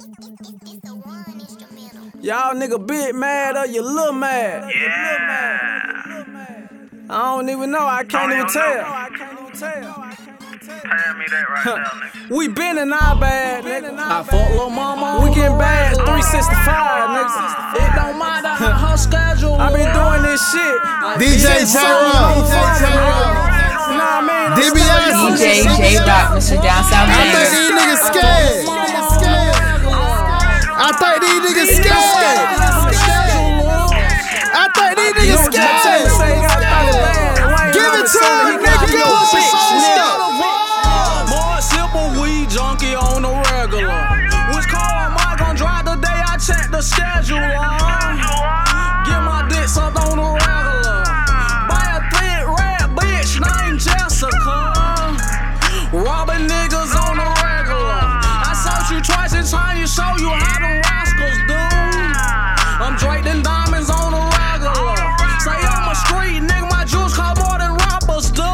Y'all nigga big mad or you little mad? Yeah. I don't even know, I can't even tell. Hand me that right now, nigga. We been in our bag, nigga. I fuck lil' mama. We getting bad 365, nigga. It don't matter how her schedule. I been doing this shit. DJ J-Rock. Nah, man. DBS. DJ J-Rock, Mr. Down South I think James. these niggas scared. I think these niggas scared. I think these niggas scared. Give it to him, nigga. More simple weed junkie on the regular. Which car am I gon' drive the day I check the schedule? Get my dick sucked on the regular. Buy a thick red bitch named Jessica. Robbing niggas on the regular. I searched you twice in time to show you how the rascals do. I'm draped in diamonds on the regular. Say I'm a street nigga, my juice cost more than rappers do.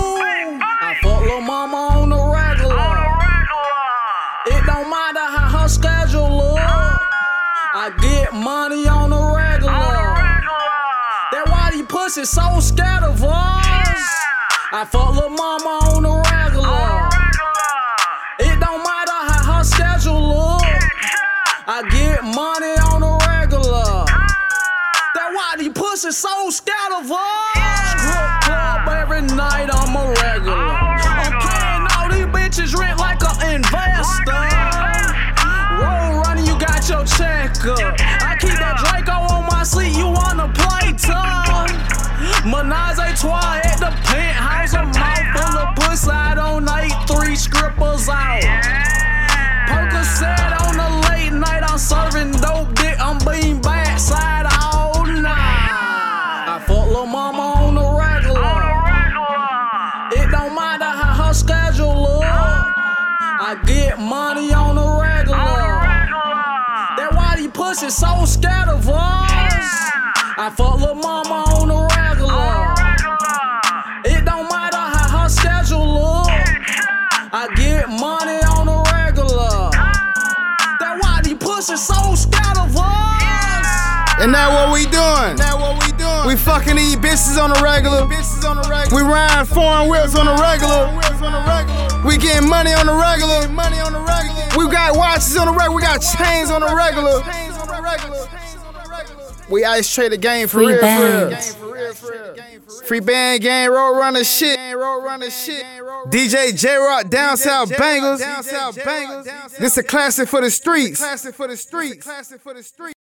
I fuck lil' mama on the regular. It don't matter how her schedule look. I get money on the regular. That why these pussies so scared of us. I fuck lil' mama on the regular. It don't matter how her schedule look. I get money on the regular. That why these pussies so scared of us. Strip club every night, I'm a regular. I'm paying all these bitches rent like an investor. Roll running, you got your check up. I keep that Draco on my seat, you wanna play tough. Menage a trois at the penthouse, a mouth full of pussy, I don't eat 3 strippers out. Poker said on the late night, I'm serving dope dick, I'm being backside all night. I fuck lil' mama on the regular. It don't matter how her schedule look. I get money on the regular. That why these pussies so scared of us. I fuck lil' mama on the regular. It don't matter how her schedule look. I get money on the regular. That why these pussies so scared of us. And now what we doing? We fucking these bitches on the regular. We riding foreign whips on the regular. We getting money on the regular. We got watches on the regular. We got chains on the regular. We ice trade the game for real, for real. Free band gang, roll runner shit. DJ J-Rock, Down South Bangles. This a classic for the streets.